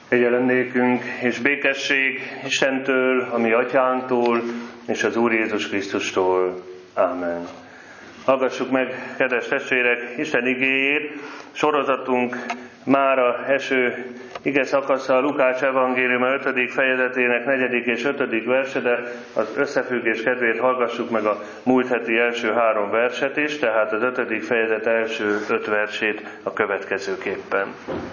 Kegyelem nékünk és békesség Istentől, a mi atyánktól és az Úr Jézus Krisztustól. Ámen. Hallgassuk meg, kedves testvérek, Isten igéjét. Sorozatunk mára eső ige szakasza a Lukács evangéliuma 5. fejezetének 4. és 5. verse, de az összefüggés kedvéért hallgassuk meg a múlt heti első 3 verset is, tehát az 5. fejezet első 5 versét a következőképpen.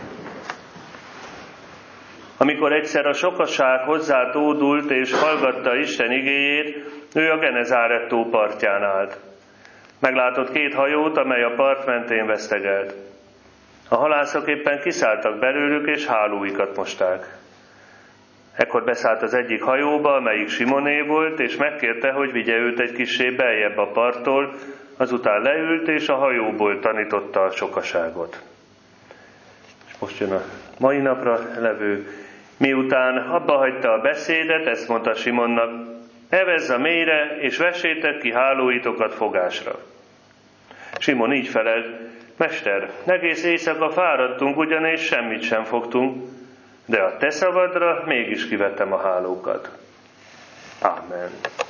Amikor egyszer a sokaság hozzá tódult és hallgatta Isten igéjét, ő a Genezáret tó partján állt. Meglátott 2 hajót, amely a part mentén vesztegelt. A halászok éppen kiszálltak belőlük, és hálóikat mosták. Ekkor beszállt az egyik hajóba, amelyik Simoné volt, és megkérte, hogy vigye őt egy kissé beljebb a parttól, azután leült, és a hajóból tanította a sokaságot. És most jön a mai napra levő. Miután abbahagyta a beszédet, ezt mondta Simonnak: evezz a mélyre, és vessétek ki hálóitokat fogásra. Simon így felelt: Mester, egész éjszaka fáradtunk, ugyanis semmit sem fogtunk, de a te szavadra mégis kivettem a hálókat. Ámen.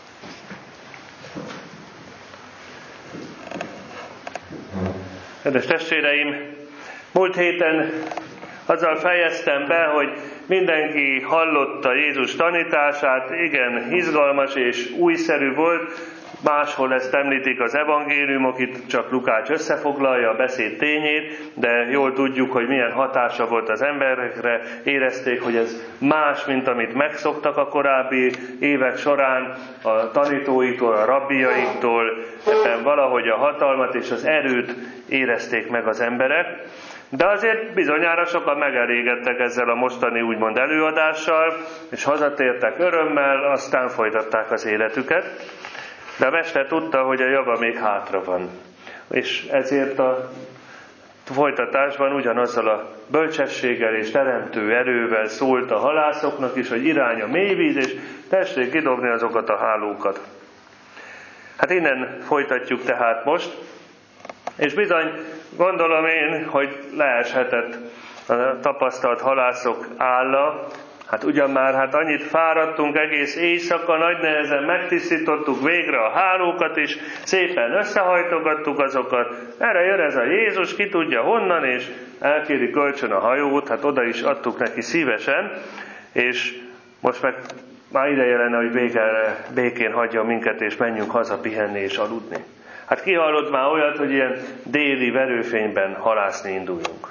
Kedves testvéreim, múlt héten azzal fejeztem be, hogy mindenki hallotta Jézus tanítását, igen, izgalmas és újszerű volt. Máshol ezt említik az evangéliumok, itt csak Lukács összefoglalja a beszéd tényét, de jól tudjuk, hogy milyen hatása volt az emberekre. Érezték, hogy ez más, mint amit megszoktak a korábbi évek során a tanítóiktól, a rabbiaiktól. Ebben valahogy a hatalmat és az erőt érezték meg az emberek. De azért bizonyára sokan megelégedtek ezzel a mostani úgymond előadással, és hazatértek örömmel, aztán folytatták az életüket. De a mester tudta, hogy a java még hátra van. És ezért a folytatásban ugyanazzal a bölcsességgel és teremtő erővel szólt a halászoknak is, hogy irány a mélyvíz, és tessék kidobni azokat a hálókat. Hát innen folytatjuk tehát most, és bizony gondolom én, hogy leeshetett a tapasztalt halászok álla. Hát ugyan már annyit fáradtunk egész éjszaka, nagy nehezen megtisztítottuk végre a hálókat is, szépen összehajtogattuk azokat. Erre jön ez a Jézus, ki tudja honnan, és elkéri kölcsön a hajót, hát oda is adtuk neki szívesen, és most meg már ideje lenne, hogy végre békén hagyja minket, és menjünk haza pihenni és aludni. Hát ki hallott már olyat, hogy ilyen déli verőfényben halászni induljunk?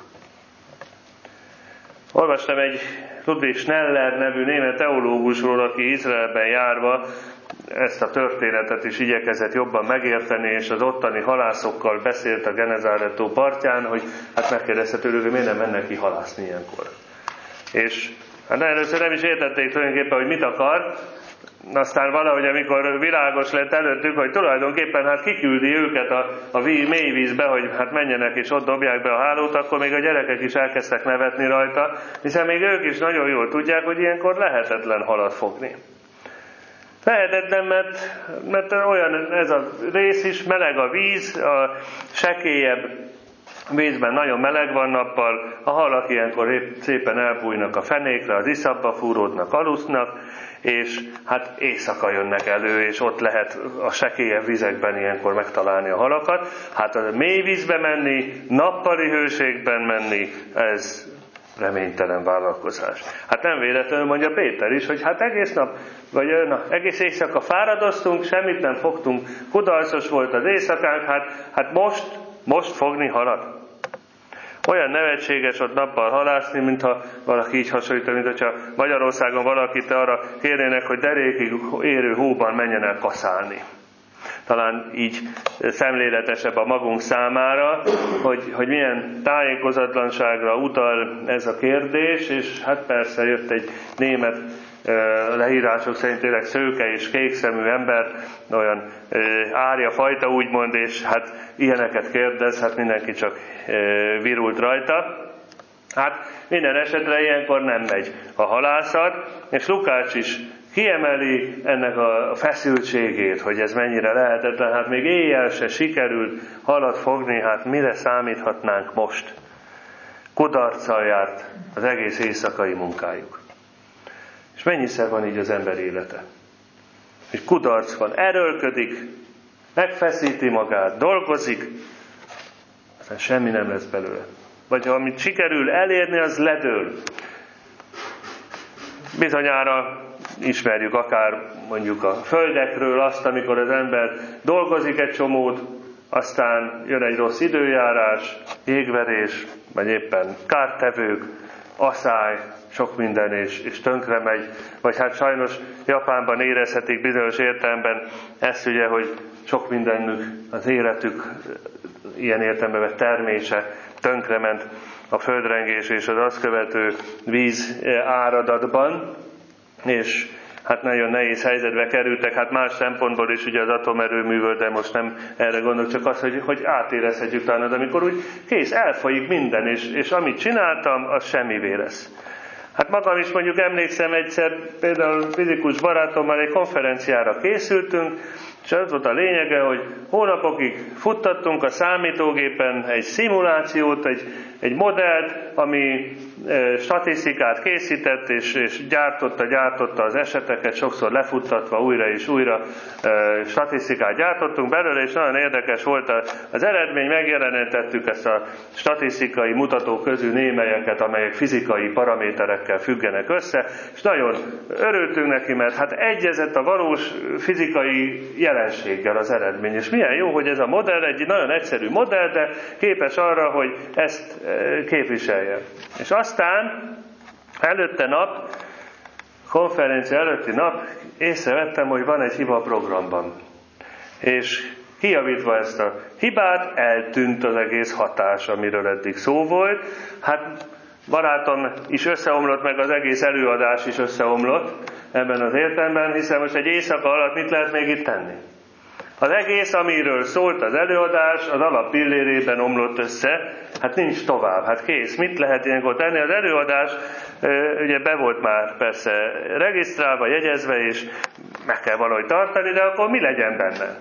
Olvastam egy Ludwig Schneller nevű német teológusról, aki Izraelben járva ezt a történetet is igyekezett jobban megérteni, és az ottani halászokkal beszélt a Genezáret tó partján, hogy hát megkérdezte tőlük, hogy miért nem mennek ki halászni ilyenkor. És hát először nem is értették tulajdonképpen, hogy mit akar, aztán valahogy, amikor világos lett előttük, hogy tulajdonképpen hát kiküldi őket a mély vízbe, hogy hát menjenek és ott dobják be a hálót, akkor még a gyerekek is elkezdtek nevetni rajta, hiszen még ők is nagyon jól tudják, hogy ilyenkor lehetetlen halat fogni. Lehetetlen, mert olyan ez a rész is, meleg a víz, a sekélyebb vízben nagyon meleg van nappal, a halak ilyenkor szépen elbújnak a fenékre, az iszapba fúródnak, alusznak, és hát éjszaka jönnek elő, és ott lehet a sekélyebb vizekben ilyenkor megtalálni a halakat. Hát a mély vízbe menni, nappali hőségben menni, ez reménytelen vállalkozás. Hát nem véletlenül mondja Péter is, hogy hát egész nap, vagy egész éjszaka fáradoztunk, semmit nem fogtunk, kudarcos volt az éjszakánk, hát most fogni halat. Olyan nevetséges ott nappal halászni, mintha valaki így hasonlítani, mint hogyha Magyarországon valakit arra kérnének, hogy derékig érő hóban menjen el kaszálni. Talán így szemléletesebb a magunk számára, hogy milyen tájékozatlanságra utal ez a kérdés, és hát persze jött egy német leírások szerint tényleg szőke és kékszemű ember, olyan árja fajta úgymond, és hát ilyeneket kérdez, hát mindenki csak virult rajta. Hát minden esetre ilyenkor nem megy a halászat, és Lukács is kiemeli ennek a feszültségét, hogy ez mennyire lehetetlen. Hát még éjjel se sikerült halat fogni, hát mire számíthatnánk most? Kudarccal járt az egész éjszakai munkájuk. És mennyiszer van így az ember élete? Hogy kudarc van, erőlködik, megfeszíti magát, dolgozik, aztán semmi nem lesz belőle. Vagy ha amit sikerül elérni, az ledől. Bizonyára ismerjük akár mondjuk a földekről azt, amikor az ember dolgozik egy csomót, aztán jön egy rossz időjárás, jégverés, vagy éppen kártevők, aszály, sok minden, és tönkre megy. Vagy hát sajnos Japánban érezhetik bizonyos értelemben ezt ugye, hogy sok mindenük, az életük ilyen értelemben vett termése tönkrement a földrengés és az azt követő víz áradatban, és hát nagyon nehéz helyzetbe kerültek, hát más szempontból is ugye az atomerőművől, de most nem erre gondolok, csak az, hogy átérezhetjük talán az, amikor úgy kész, elfolyik minden, és amit csináltam, az semmivé lesz. Hát magam is mondjuk emlékszem egyszer, például fizikus barátommal egy konferenciára készültünk, és az volt a lényege, hogy hónapokig futtattunk a számítógépen egy szimulációt, egy modellt, ami statisztikát készített, és gyártotta az eseteket, sokszor lefuttatva újra és újra statisztikát gyártottunk belőle, és nagyon érdekes volt az eredmény, megjelenítettük ezt a statisztikai mutatók közül némelyeket, amelyek fizikai paraméterekkel függenek össze, és nagyon örültünk neki, mert hát egyezett a valós fizikai jelenséggel az eredmény. És milyen jó, hogy ez a modell egy nagyon egyszerű modell, de képes arra, hogy ezt képviselje. És aztán előtte nap, konferencia előtti nap észrevettem, hogy van egy hiba a programban. És kijavítva ezt a hibát, eltűnt az egész hatás, amiről eddig szó volt. Hát barátom is összeomlott, meg az egész előadás is összeomlott ebben az értelemben, hiszen most egy éjszaka alatt mit lehet még itt tenni? Az egész, amiről szólt az előadás, az alappillérében omlott össze, hát nincs tovább, hát kész. Mit lehet ilyenkor tenni? Az előadás ugye be volt már persze regisztrálva, jegyezve, és meg kell valahogy tartani, de akkor mi legyen benne?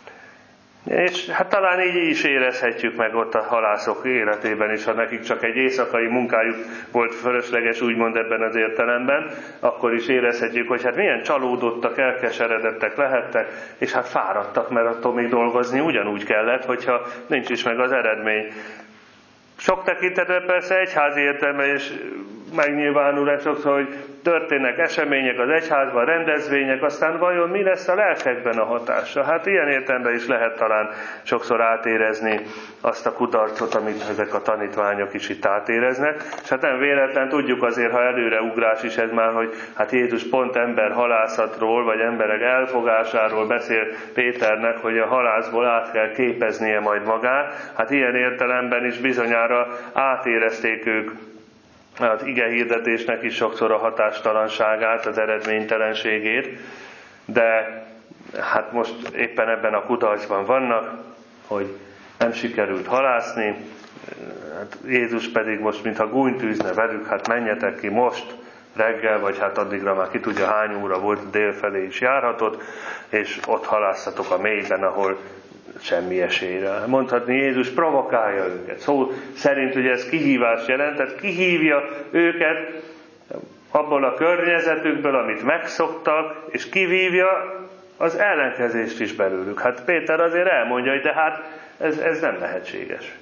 És hát talán így is érezhetjük meg ott a halászok életében is, ha nekik csak egy éjszakai munkájuk volt fölösleges, úgymond ebben az értelemben, akkor is érezhetjük, hogy hát milyen csalódottak, elkeseredettek lehettek, és hát fáradtak, mert attól még dolgozni ugyanúgy kellett, hogyha nincs is meg az eredmény. Sok tekintetben persze egyházi értelme is megnyilvánul sokszor, hogy történnek események az egyházban, rendezvények, aztán vajon mi lesz a lelkekben a hatása? Hát ilyen értelemben is lehet talán sokszor átérezni azt a kudarcot, amit ezek a tanítványok is itt átéreznek. És hát nem véletlen, tudjuk azért, ha előreugrás is ez már, hogy hát Jézus pont ember halászatról, vagy emberek elfogásáról beszél Péternek, hogy a halászból át kell képeznie majd magát. Hát ilyen értelemben is bizonyára átérezték ők az igehirdetésnek is sokszor a hatástalanságát, az eredménytelenségét, de hát most éppen ebben a kudarcban vannak, hogy nem sikerült halászni, hát Jézus pedig most mintha gúnyt űzne velük, hát menjetek ki most reggel, vagy hát addigra már ki tudja hány óra volt, délfelé is járhatott, és ott halászatok a mélyben, ahol semmi esélyre. Mondhatni, Jézus provokálja őket. Szó szerint ugye ez kihívást jelent, tehát kihívja őket abból a környezetükből, amit megszoktak, és kivívja az ellenkezést is belőlük. Hát Péter azért elmondja, hogy de hát ez nem lehetséges.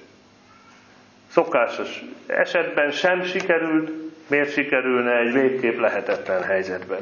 Szokásos esetben sem sikerült, miért sikerülne egy végképp lehetetlen helyzetben.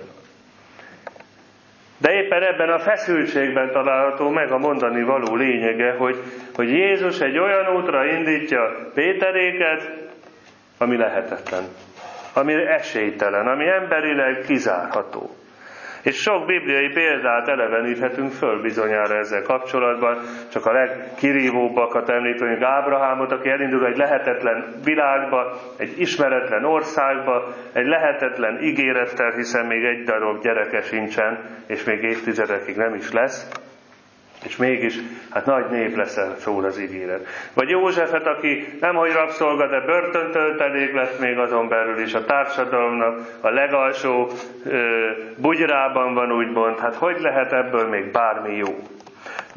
De éppen ebben a feszültségben található meg a mondani való lényege, hogy Jézus egy olyan útra indítja Péteréket, ami lehetetlen, ami esélytelen, ami emberileg kizárható. És sok bibliai példát eleveníthetünk föl bizonyára ezzel kapcsolatban, csak a legkirívóbbakat említünk, Ábrahámot, aki elindul egy lehetetlen világba, egy ismeretlen országba, egy lehetetlen ígérettel, hiszen még egy darab gyereke sincsen, és még évtizedekig nem is lesz, és mégis, hát nagy nép leszel, szól az ígéret. Vagy Józsefet, aki nemhogy rabszolga, de börtöntöltelék lett még azon belül is, a társadalomnak a legalsó bugyrában van, úgymond. Hát hogy lehet ebből még bármi jó?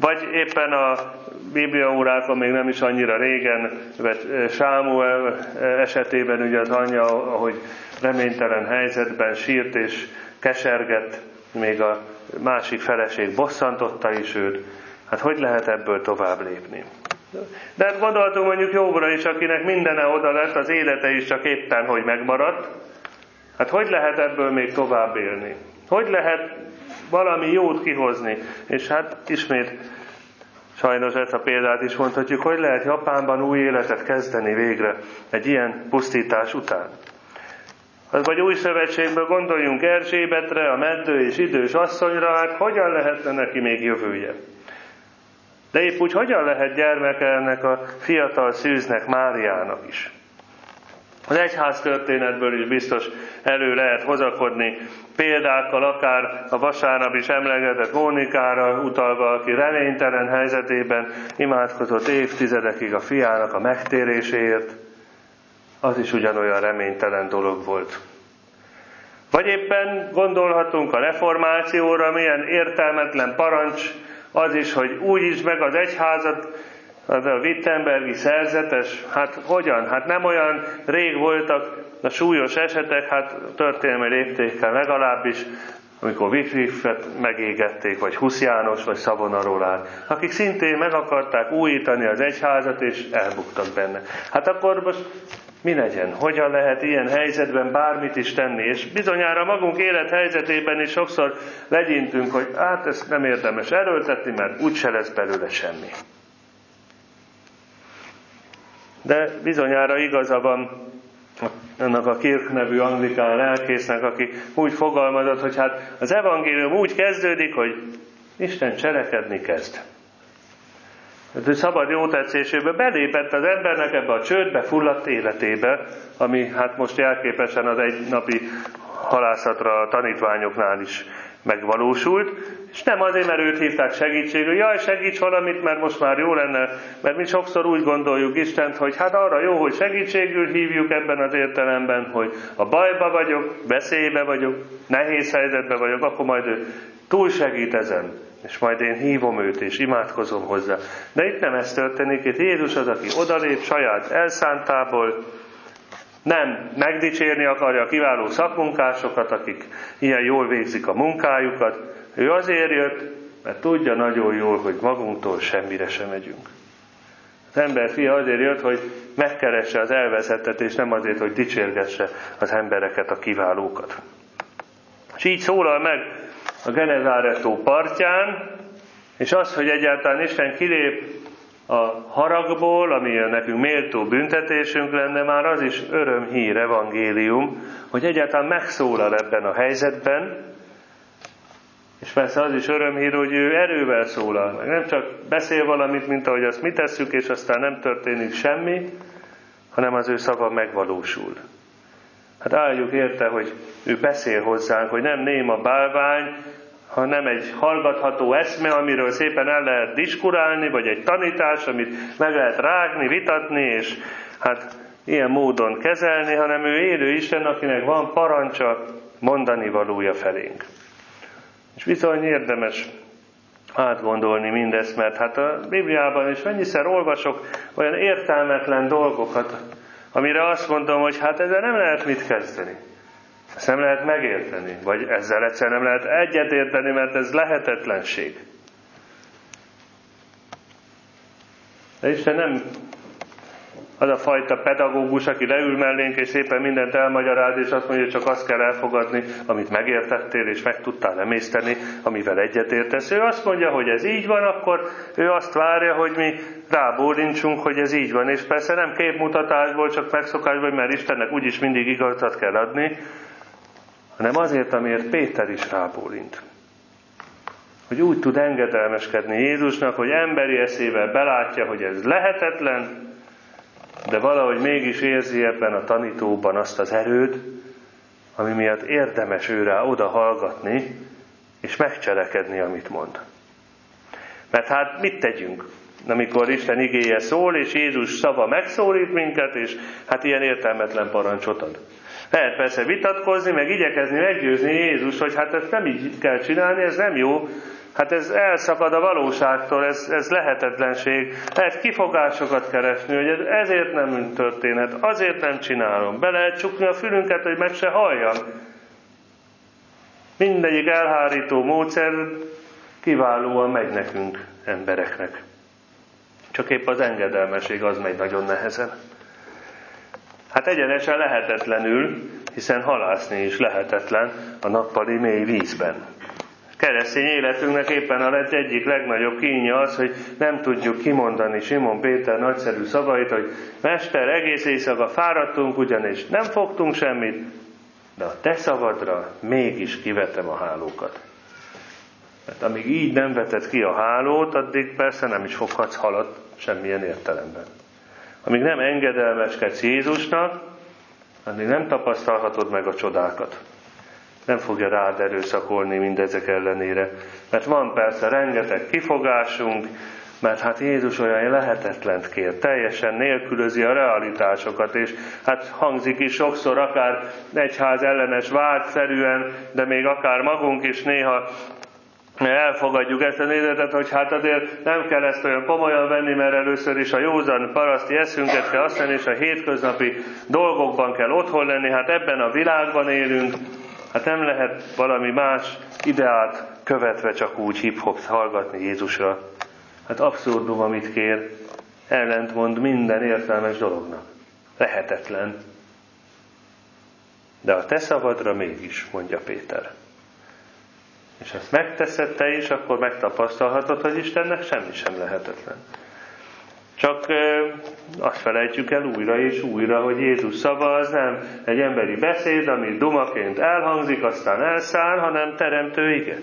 Vagy éppen a bibliaórákon még nem is annyira régen, Sámuel esetében ugye az anyja, ahogy reménytelen helyzetben sírt és kesergett, még a másik feleség bosszantotta is őt. Hát hogy lehet ebből tovább lépni? De hát gondoltunk mondjuk Jobbra is, akinek mindene oda lett, az élete is csak éppen, hogy megmaradt. Hát hogy lehet ebből még tovább élni? Hogy lehet valami jót kihozni? És hát ismét sajnos ezt a példát is mondhatjuk, hogy lehet Japánban új életet kezdeni végre egy ilyen pusztítás után. Vagy új szövetségből gondoljunk Erzsébetre, a meddő és idős asszonyra, hát hogyan lehetne neki még jövője? De épp úgy hogyan lehet gyermeke ennek a fiatal szűznek, Máriának is? Az egyház történetből is biztos elő lehet hozakodni példákkal, akár a vasárnap is emlegetett Mónikára utalva, aki reménytelen helyzetében imádkozott évtizedekig a fiának a megtéréséért, az is ugyanolyan reménytelen dolog volt. Vagy éppen gondolhatunk a reformációra, milyen értelmetlen parancs az is, hogy úgy is meg az egyházat, az a wittenbergi szerzetes, hát hogyan? Hát nem olyan rég voltak a súlyos esetek, hát történelmi léptékkel legalábbis, amikor Wycliffe-et megégették, vagy Husz János, vagy Savonarolát, akik szintén meg akarták újítani az egyházat, és elbuktak benne. Hát akkor most mi legyen? Hogyan lehet ilyen helyzetben bármit is tenni? És bizonyára magunk élethelyzetében is sokszor legyintünk, hogy hát ezt nem érdemes erőltetni, mert úgyse lesz belőle semmi. De bizonyára igaza van annak a Kirk nevű anglikán lelkésznek, aki úgy fogalmazott, hogy hát az evangélium úgy kezdődik, hogy Isten cselekedni kezd. Ő szabad jótetszéséből belépett az embernek ebbe a csődbe fulladt életébe, ami hát most jelképesen az egynapi halászatra a tanítványoknál is megvalósult, és nem azért, mert őt hívták segítségül, jaj, segíts valamit, mert most már jó lenne, mert mi sokszor úgy gondoljuk Istent, hogy hát arra jó, hogy segítségül hívjuk ebben az értelemben, hogy a bajba vagyok, veszélybe vagyok, nehéz helyzetbe vagyok, akkor majd ő túl segít ezen, és majd én hívom őt, és imádkozom hozzá. De itt nem ez történik, itt Jézus az, aki odalép saját elszántából, nem megdicsérni akarja a kiváló szakmunkásokat, akik ilyen jól végzik a munkájukat. Ő azért jött, mert tudja nagyon jól, hogy magunktól semmire sem megyünk. Az ember fia azért jött, hogy megkeresse az elveszettet, és nem azért, hogy dicsérgesse az embereket, a kiválókat. És így szólal meg a Genezáret-tó partján, és az, hogy egyáltalán Isten kilép a haragból, ami nekünk méltó büntetésünk lenne, már az is örömhír, evangélium, hogy egyáltalán megszólal ebben a helyzetben, és persze az is örömhír, hogy ő erővel szólal meg. Nem csak beszél valamit, mint ahogy azt mi tesszük, és aztán nem történik semmi, hanem az ő szava megvalósul. Hát álljuk érte, hogy ő beszél hozzánk, hogy nem néma bálvány, hanem egy hallgatható eszme, amiről szépen el lehet diskurálni, vagy egy tanítás, amit meg lehet rágni, vitatni, és hát ilyen módon kezelni, hanem ő élő Isten, akinek van parancsa, mondani valója felénk. És bizony érdemes átgondolni mindezt, mert hát a Bibliában is mennyiszer olvasok olyan értelmetlen dolgokat, amire azt mondom, hogy hát ezzel nem lehet mit kezdeni. Ezt nem lehet megérteni, vagy ezzel egyszer nem lehet egyetérteni, mert ez lehetetlenség. De Isten nem az a fajta pedagógus, aki leül mellénk, és szépen mindent elmagyaráz, és azt mondja, hogy csak azt kell elfogadni, amit megértettél, és meg tudtál emészteni, amivel egyetértesz. Ő azt mondja, hogy ez így van, akkor ő azt várja, hogy mi rábólincsunk, hogy ez így van. És persze nem képmutatásból, csak megszokásból, mert Istennek úgyis mindig igazat kell adni, hanem azért, amiért Péter is rábólint. Hogy úgy tud engedelmeskedni Jézusnak, hogy emberi eszével belátja, hogy ez lehetetlen, de valahogy mégis érzi ebben a tanítóban azt az erőt, ami miatt érdemes őrá oda hallgatni, és megcselekedni, amit mond. Mert hát mit tegyünk, amikor Isten igéje szól, és Jézus szava megszólít minket, és hát ilyen értelmetlen parancsot ad. Lehet persze vitatkozni, meg igyekezni meggyőzni Jézus, hogy hát ezt nem így kell csinálni, ez nem jó, hát ez elszakad a valóságtól, ez lehetetlenség. Lehet kifogásokat keresni, hogy ez ezért nem történhet, azért nem csinálom. Be lehet csukni a fülünket, hogy meg se halljam. Mindegyik elhárító módszer kiválóan megy nekünk, embereknek. Csak épp az engedelmesség az megy nagyon nehezen. Hát egyenesen lehetetlenül, hiszen halászni is lehetetlen a nappali mély vízben. Keresztény életünknek éppen a egyik legnagyobb kínja az, hogy nem tudjuk kimondani Simon Péter nagyszerű szavait, hogy Mester, egész éjszaka fáradtunk, ugyanis nem fogtunk semmit, de a te szavadra mégis kivetem a hálókat. Mert amíg így nem veted ki a hálót, addig persze nem is foghatsz halat semmilyen értelemben. Amíg nem engedelmeskedsz Jézusnak, addig nem tapasztalhatod meg a csodákat. Nem fogja rád erőszakolni mindezek ellenére. Mert van persze rengeteg kifogásunk, mert hát Jézus olyan lehetetlent kér, teljesen nélkülözi a realitásokat, és hát hangzik is sokszor, akár egyház ellenes vágyszerűen, de még akár magunk is néha elfogadjuk ezt a nézetet, hogy hát azért nem kell ezt olyan komolyan venni, mert először is a józan paraszti eszünket kell használni, és a hétköznapi dolgokban kell otthon lenni, hát ebben a világban élünk, hát nem lehet valami más ideát követve csak úgy hip-hop hallgatni Jézusra. Hát abszurdum, amit kér, ellentmond minden értelmes dolognak. Lehetetlen. De a te szavadra mégis, mondja Péter. És ezt megteszed te is, akkor megtapasztalhatod, hogy Istennek semmi sem lehetetlen. Csak azt felejtjük el újra és újra, hogy Jézus szava az nem egy emberi beszéd, ami dumaként elhangzik, aztán elszáll, hanem teremtő ige.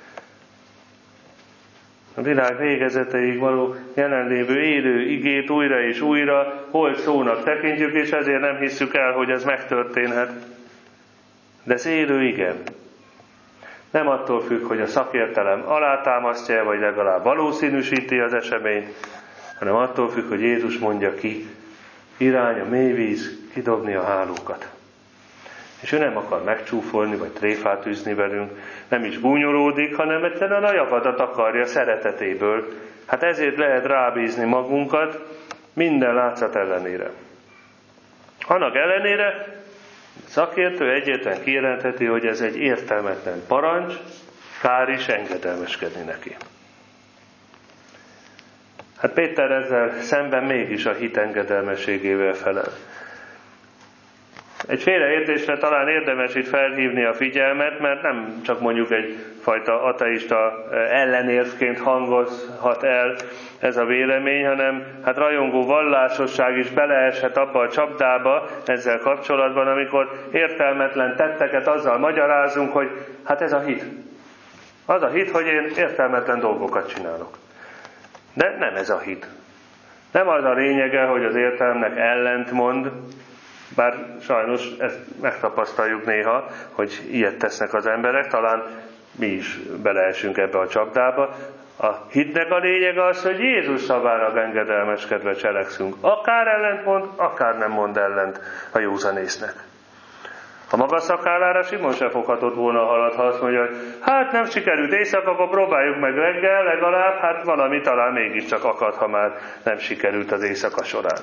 A világ végezeteig való jelenlévő élő igét újra és újra holt szónak tekintjük, és ezért nem hisszük el, hogy ez megtörténhet. De ez élő ige. Nem attól függ, hogy a szakértelem alátámasztja, vagy legalább valószínűsíti az eseményt, hanem attól függ, hogy Jézus mondja ki, irány a mély víz, kidobni a hálókat. És ő nem akar megcsúfolni, vagy tréfát űzni velünk, nem is gúnyolódik, hanem egyszerűen a javadat akarja szeretetéből. Hát ezért lehet rábízni magunkat minden látszat ellenére. Annak ellenére szakértő egyértelműen kijelentheti, hogy ez egy értelmetlen parancs, kár is engedelmeskedni neki. Hát Péter ezzel szemben mégis a hit engedelmességével felel. Egy félreértésre talán érdemes itt felhívni a figyelmet, mert nem csak mondjuk egyfajta ateista ellenérvként hangozhat el ez a vélemény, hanem hát rajongó vallásosság is beleeshet abba a csapdába ezzel kapcsolatban, amikor értelmetlen tetteket azzal magyarázunk, hogy hát ez a hit. Az a hit, hogy én értelmetlen dolgokat csinálok. De nem ez a hit. Nem az a lényege, hogy az értelemnek ellentmond, bár sajnos ezt megtapasztaljuk néha, hogy ilyet tesznek az emberek, talán mi is beleesünk ebbe a csapdába. A hitnek a lényege az, hogy Jézus szavára engedelmeskedve cselekszünk. Akár ellentmond, akár nem mond ellent a józanésznek. A maga szakállára Simon se foghatott volna a halat, ha azt mondja, hogy hát nem sikerült éjszaka, akkor próbáljuk meg reggel, legalább, hát valami talán mégiscsak akad, ha már nem sikerült az éjszaka során.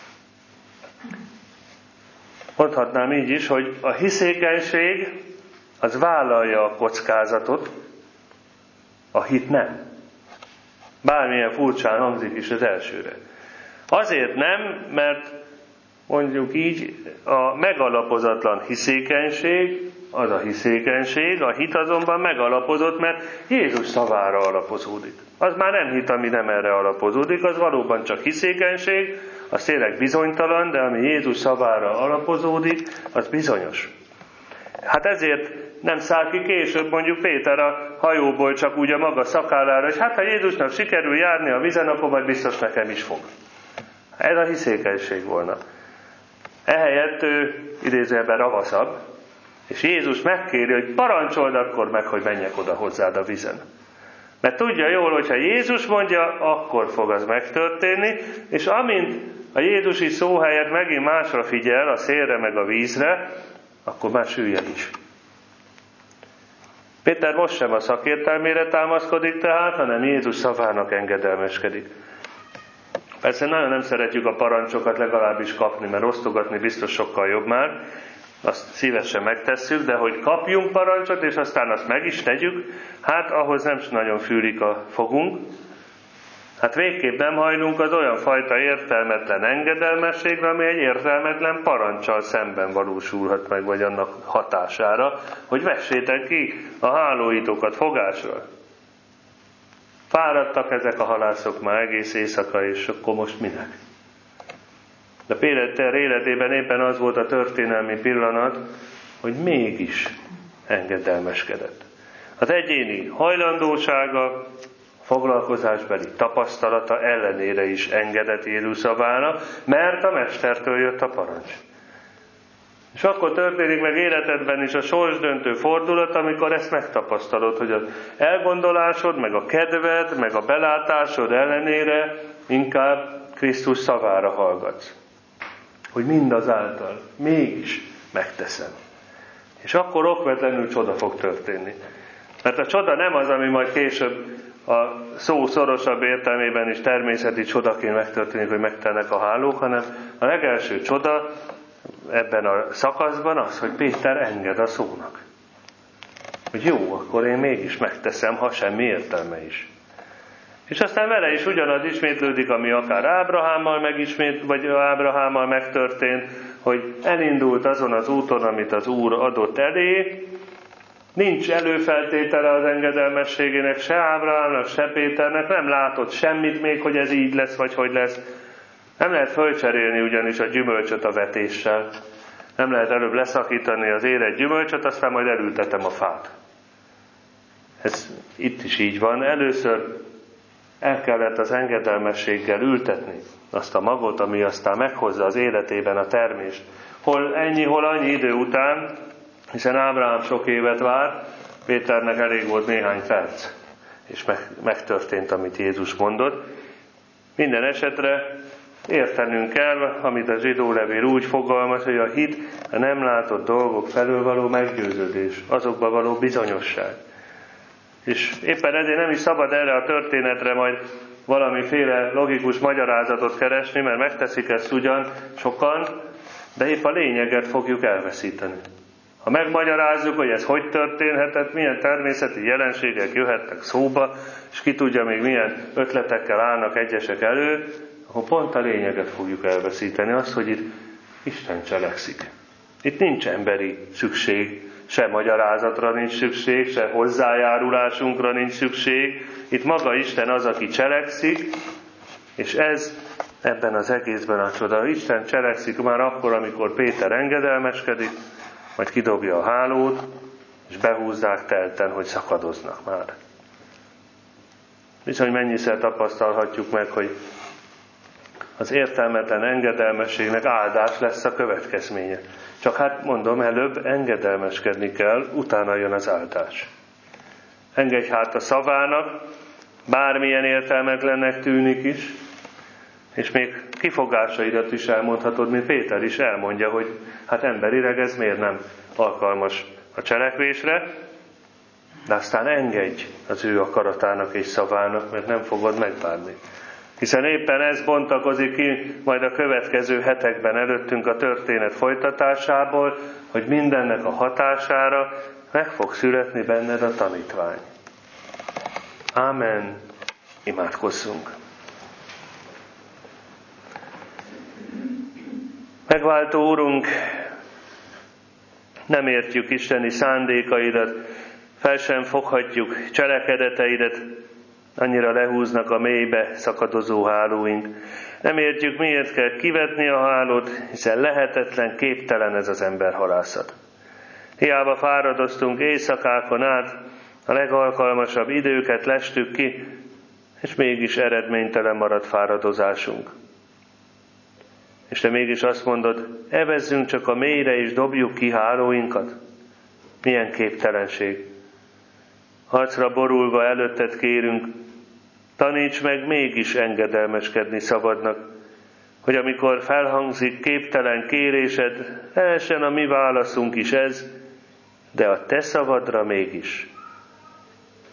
Mondhatnám így is, hogy a hiszékenység az vállalja a kockázatot, a hit nem. Bármilyen furcsán hangzik is az elsőre. Azért nem, mert mondjuk így a megalapozatlan hiszékenység, az a hiszékenység, a hit azonban megalapozott, mert Jézus szavára alapozódik. Az már nem hit, ami nem erre alapozódik, az valóban csak hiszékenység, az tényleg bizonytalan, de ami Jézus szavára alapozódik, az bizonyos. Hát ezért nem száll ki később mondjuk Péter a hajóból csak úgy a maga szakállára, hogy hát ha Jézusnak sikerül járni a vízen, akkor majd biztos nekem is fog. Ez a hiszékenység volna. Ehelyett ő idézőjelben ravaszabb, és Jézus megkéri, hogy parancsold akkor meg, hogy menjek oda hozzád a vízen. Mert tudja jól, hogyha Jézus mondja, akkor fog az megtörténni, és amint a jézusi szó helyett megint másra figyel, a szélre meg a vízre, akkor már süllyed is. Péter most sem a szakértelmére támaszkodik tehát, hanem Jézus szavának engedelmeskedik. Persze nagyon nem szeretjük a parancsokat legalábbis kapni, mert osztogatni biztos sokkal jobb már, azt szívesen megtesszük, de hogy kapjunk parancsot, és aztán azt meg is tegyük, hát ahhoz nem nagyon fűrik a fogunk. Hát végképp nem hajlunk az olyan fajta értelmetlen engedelmességre, ami egy értelmetlen paranccsal szemben valósulhat meg, vagy annak hatására, hogy vessétek ki a hálóitokat fogásra. Fáradtak ezek a halászok már egész éjszaka, és akkor most minek? De Péter életében éppen az volt a történelmi pillanat, hogy mégis engedelmeskedett. Az egyéni hajlandósága, foglalkozásbeli tapasztalata ellenére is engedett Jézus szavának, mert a mestertől jött a parancs. És akkor történik meg életedben is a sorsdöntő fordulat, amikor ezt megtapasztalod, hogy az elgondolásod, meg a kedved, meg a belátásod ellenére inkább Krisztus szavára hallgatsz. Hogy mindazáltal mégis megteszem. És akkor okvetlenül csoda fog történni. Mert a csoda nem az, ami majd később a szó szorosabb értelmében is természeti csodaként megtörténik, hogy megtelnek a hálók, hanem a legelső csoda ebben a szakaszban az, hogy Péter enged a szónak. Hogy jó, akkor én mégis megteszem, ha semmi értelme is. És aztán vele is ugyanaz ismétlődik, ami akár Ábrahámmal megtörtént, hogy elindult azon az úton, amit az Úr adott elé. Nincs előfeltétele az engedelmességének, se Ábrahámnak, se Péternek, nem látott semmit még, hogy ez így lesz, vagy hogy lesz. Nem lehet fölcserélni ugyanis a gyümölcsöt a vetéssel. Nem lehet előbb leszakítani az érett gyümölcsöt, aztán majd elültetem a fát. Ez itt is így van. Először el kellett az engedelmességgel ültetni azt a magot, ami aztán meghozza az életében a termést. Hol ennyi, hol annyi idő után, hiszen Ábrahám sok évet vár, Péternek elég volt néhány perc, és megtörtént, amit Jézus mondott. Minden esetre értenünk kell, amit a zsidó levél úgy fogalmaz, hogy a hit a nem látott dolgok felől való meggyőződés, azokba való bizonyosság. És éppen ezért nem is szabad erre a történetre majd valamiféle logikus magyarázatot keresni, mert megteszik ezt ugyan sokan, de épp a lényeget fogjuk elveszíteni. Ha megmagyarázzuk, hogy ez hogy történhetett, milyen természeti jelenségek jöhettek szóba, és ki tudja még milyen ötletekkel állnak egyesek elő, akkor pont a lényeget fogjuk elveszíteni, az, hogy itt Isten cselekszik. Itt nincs emberi szükség, se magyarázatra nincs szükség, se hozzájárulásunkra nincs szükség. Itt maga Isten az, aki cselekszik, és ez ebben az egészben a csoda. Isten cselekszik már akkor, amikor Péter engedelmeskedik, majd kidobja a hálót, és behúzzák telten, hogy szakadoznak már. Viszont mennyiszer tapasztalhatjuk meg, hogy az értelmetlen engedelmességnek áldás lesz a következménye. Csak hát mondom, előbb engedelmeskedni kell, utána jön az áldás. Engedj hát a szavának, bármilyen értelmetlennek tűnik is, és még kifogásaidat is elmondhatod, mint Péter is elmondja, hogy hát emberileg ez miért nem alkalmas a cselekvésre, de aztán engedj az ő akaratának és szavának, mert nem fogod megbánni. Hiszen éppen ez bontakozik ki majd a következő hetekben előttünk a történet folytatásából, hogy mindennek a hatására meg fog születni benned a tanítvány. Ámen. Imádkozzunk. Megváltó Urunk, nem értjük isteni szándékaidat, fel sem foghatjuk cselekedeteidet, annyira lehúznak a mélybe szakadozó hálóink. Nem értjük, miért kell kivetni a hálót, hiszen lehetetlen, képtelen ez az emberhalászat. Hiába fáradoztunk éjszakákon át, a legalkalmasabb időket lestük ki, és mégis eredménytelen maradt fáradozásunk. És te mégis azt mondod, evezzünk csak a mélyre, és dobjuk ki hálóinkat. Milyen képtelenség! Harcra borulva előtted kérünk, taníts meg mégis engedelmeskedni szabadnak, hogy amikor felhangzik képtelen kérésed, lehessen a mi válaszunk is ez, de a te szavadra mégis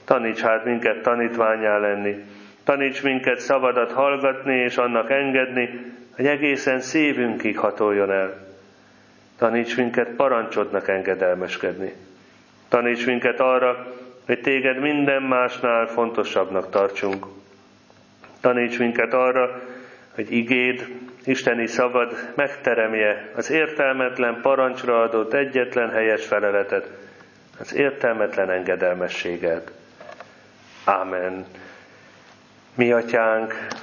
Taníts hát minket tanítvánnyá lenni. Taníts minket szavadat hallgatni és annak engedni, hogy egészen szívünkig hatoljon el. Taníts minket parancsodnak engedelmeskedni. Taníts minket arra, hogy téged minden másnál fontosabbnak tartsunk. Taníts minket arra, hogy igéd, isteni szavad megteremje az értelmetlen parancsra adott egyetlen helyes feleletet, az értelmetlen engedelmességet. Ámen. Mi atyánk,